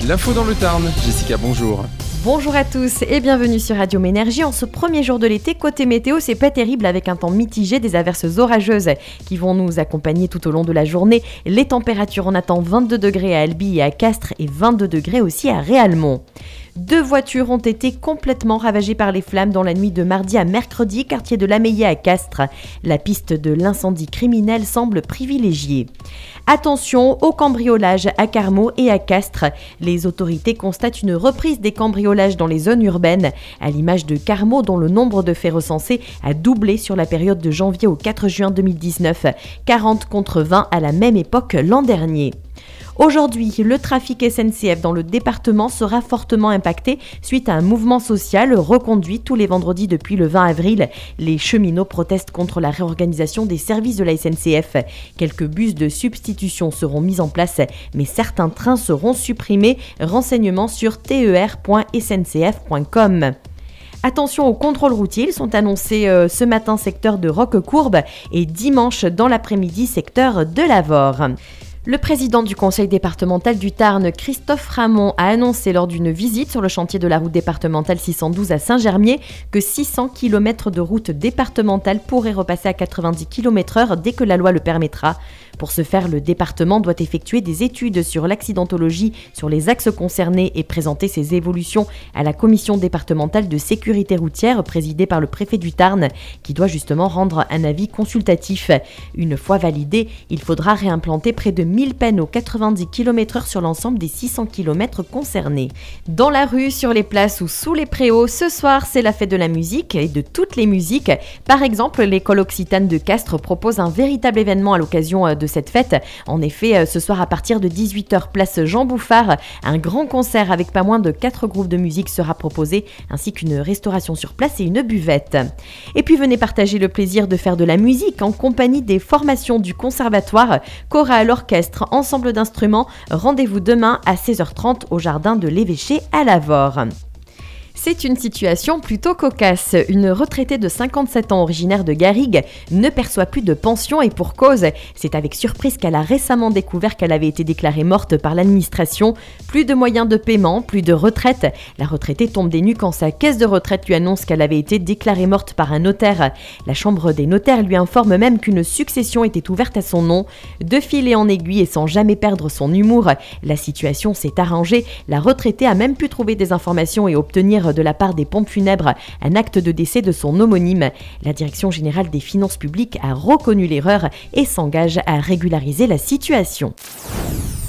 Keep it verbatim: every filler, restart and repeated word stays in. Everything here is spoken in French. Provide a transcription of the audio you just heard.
L'info dans le Tarn. Jessica, bonjour. Bonjour à tous et bienvenue sur Radio Ménergie. En ce premier jour de l'été, côté météo, c'est pas terrible avec un temps mitigé, des averses orageuses qui vont nous accompagner tout au long de la journée. Les températures, on attend vingt-deux degrés à Albi et à Castres et vingt-deux degrés aussi à Réalmont. Deux voitures ont été complètement ravagées par les flammes dans la nuit de mardi à mercredi, quartier de l'Ameillé à Castres. La piste de l'incendie criminel semble privilégiée. Attention au cambriolage à Carmaux et à Castres. Les autorités constatent une reprise des cambriolages dans les zones urbaines, à l'image de Carmaux dont le nombre de faits recensés a doublé sur la période de janvier au quatre juin deux mille dix-neuf, quarante contre vingt à la même époque l'an dernier. Aujourd'hui, le trafic S N C F dans le département sera fortement impacté suite à un mouvement social reconduit tous les vendredis depuis le vingt avril. Les cheminots protestent contre la réorganisation des services de la S N C F. Quelques bus de substitution seront mis en place, mais certains trains seront supprimés. Renseignements sur t e r point s n c f point com. Attention aux contrôles routiers, ils sont annoncés euh, ce matin secteur de Roquecourbe et dimanche dans l'après-midi secteur de Lavore. Le président du conseil départemental du Tarn, Christophe Ramon, a annoncé lors d'une visite sur le chantier de la route départementale six cent douze à Saint-Germier que six cents kilomètres de route départementale pourraient repasser à quatre-vingt-dix kilomètres heure dès que la loi le permettra. Pour ce faire, le département doit effectuer des études sur l'accidentologie sur les axes concernés et présenter ces évolutions à la commission départementale de sécurité routière présidée par le préfet du Tarn, qui doit justement rendre un avis consultatif. Une fois validé, il faudra réimplanter près de mille panneaux quatre-vingt-dix kilomètres heure sur l'ensemble des six cents kilomètres concernés. Dans la rue, sur les places ou sous les préaux, ce soir, c'est la fête de la musique et de toutes les musiques. Par exemple, l'école occitane de Castres propose un véritable événement à l'occasion de cette fête. En effet, ce soir à partir de dix-huit heures, place Jean Bouffard, un grand concert avec pas moins de quatre groupes de musique sera proposé, ainsi qu'une restauration sur place et une buvette. Et puis venez partager le plaisir de faire de la musique en compagnie des formations du conservatoire, chorale, orchestre, ensemble d'instruments. Rendez-vous demain à seize heures trente au jardin de l'Évêché à Lavore. C'est une situation plutôt cocasse. Une retraitée de cinquante-sept ans originaire de Garrigues ne perçoit plus de pension et pour cause. C'est avec surprise qu'elle a récemment découvert qu'elle avait été déclarée morte par l'administration. Plus de moyens de paiement, plus de retraite. La retraitée tombe des nues quand sa caisse de retraite lui annonce qu'elle avait été déclarée morte par un notaire. La chambre des notaires lui informe même qu'une succession était ouverte à son nom. De fil et en aiguille et sans jamais perdre son humour, la situation s'est arrangée. La retraitée a même pu trouver des informations et obtenir de la part des pompes funèbres un acte de décès de son homonyme. La Direction générale des finances publiques a reconnu l'erreur et s'engage à régulariser la situation.